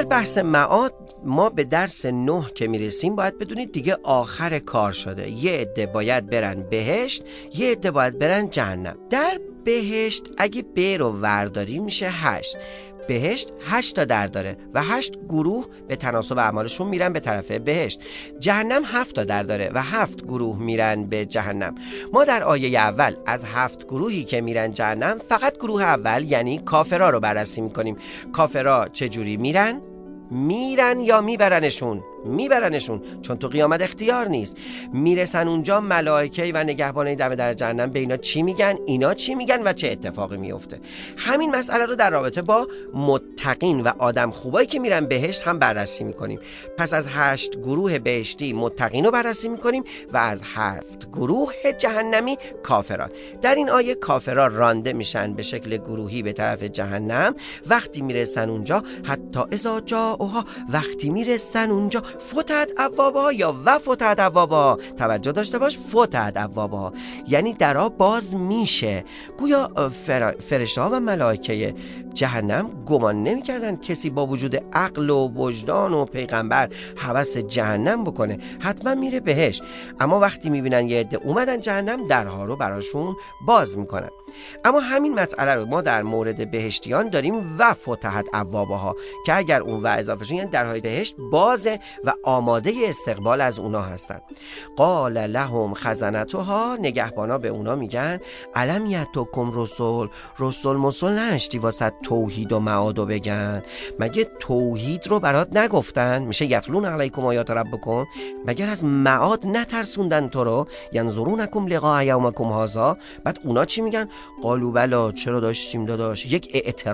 در بحث معاد ما به درس 9 که میرسیم باید بدونید دیگه آخر کار شده. یه عده باید برن بهشت، یه عده باید برن جهنم. در بهشت اگه ب رو ورداری میشه 8. بهشت 8 تا در داره و 8 گروه به تناسب اعمالشون میرن به طرف بهشت. جهنم 7 تا در داره و 7 گروه میرن به جهنم. ما در آیه اول از 7 گروهی که میرن جهنم فقط گروه اول یعنی کافرها رو بررسی میکنیم. کافرها چجوری میرن یا میبرنشون؟ میبرنشون، چون تو قیامت اختیار نیست. میرسن اونجا ملائکه و نگهبانای دم در جهنم به اینا چی میگن، اینا چی میگن و چه اتفاقی میفته. همین مسئله رو در رابطه با متقین و آدم خوبایی که میرن بهشت هم بررسی میکنیم. پس از 8 گروه بهشتی متقین رو بررسی میکنیم و از 7 گروه جهنمی کافران. در این آیه کافران رانده میشن به شکل گروهی به طرف جهنم. وقتی میرسن اونجا، حتی اذا جاءوها، وقتی میرسن اونجا، فتحت ابوابها یا فتحت ابوابها. توجه داشته باش، فتحت ابوابها یعنی درها باز میشه. گویا فرشته‌ها و ملائکه جهنم گمان نمی‌کردن کسی با وجود عقل و وجدان و پیغمبر هوس جهنم بکنه، حتما میره بهش. اما وقتی میبینن یه عده اومدن جهنم، درها رو براشون باز میکنن. اما همین مسئله رو ما در مورد بهشتیان داریم و فتحت ابوابها، که اگر اون و اضافه شد یعنی درهای بهشت بازه و آماده استقبال از اونا هستن. قال لهم خزنتها، نگهبانا به اونا میگن الم یاتکم رسول نشتی واسه توحید و معادو بگن؟ مگه توحید رو برات نگفتن؟ میشه یتلون علیکم آیات ربکم؟ مگر از معاد نترسوندن تو رو؟ ینظرونکم لقاء یومکم هذا؟ بعد اونا چی میگن؟ قالوا بلا، چرا داشتیم داداش. یک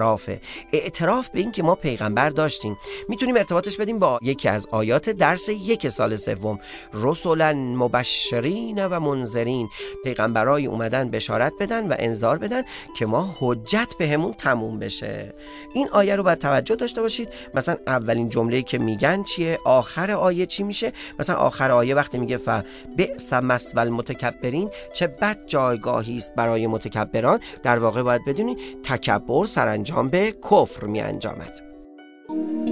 اعتراف به این که ما پیغمبر داشتیم. میتونیم ارتباطش بدیم با یکی از آیات درس 1 سال سوم، رسولا مبشرین و منذرین. پیغمبرای اومدن بشارت بدن و انذار بدن که ما حجت بهمون تموم بشه. این آیه رو باید توجه داشته باشید. مثلا اولین جمله‌ای که میگن چیه، آخر آیه چی میشه. مثلا آخر آیه وقتی میگه فبئس مثوى المتکبرین، چه بد جایگاهی است برای متکبران، در واقع باید بدونی تکبر سرانجام به کفر می انجامد.